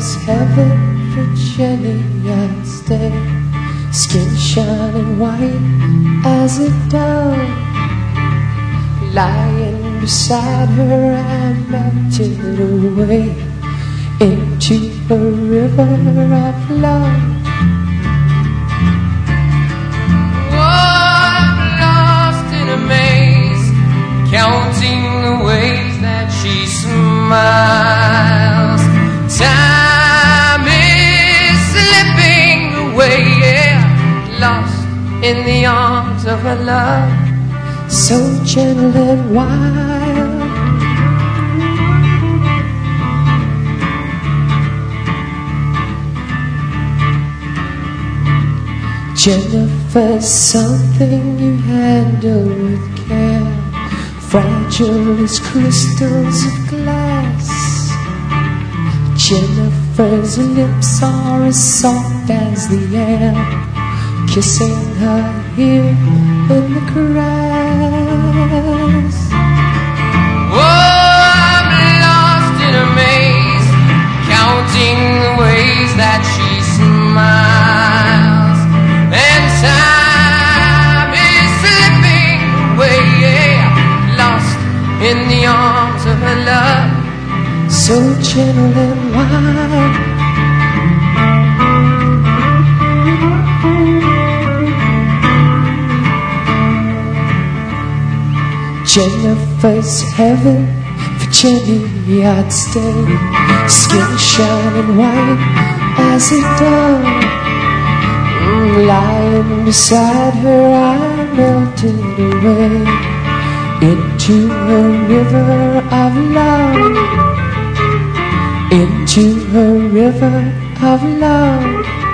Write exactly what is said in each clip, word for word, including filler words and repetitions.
was heaven for Jenny, I'd stay. Skin shining white as a dove. Lying beside her, I melted away into a river of love. Oh, I'm lost in a maze, counting the ways that she smiles. Time is slipping away, yeah, lost in the arms of her love, so gentle and wild. Jennifer's something you handle with care, fragile as crystals of glass. Jennifer's lips are as soft as the air, kissing her here in the grass. Oh, I'm lost in a maze, counting the ways that she smiles. And time is slipping away, yeah, lost in the arms of her love, so gentle and wild. Jennifer's heaven for Jenny, I'd stay. Skin shining white as a dove. Lying beside her, I melted away into a river of love, into a river of love,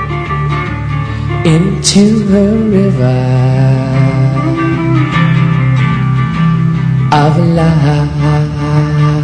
into a river of love.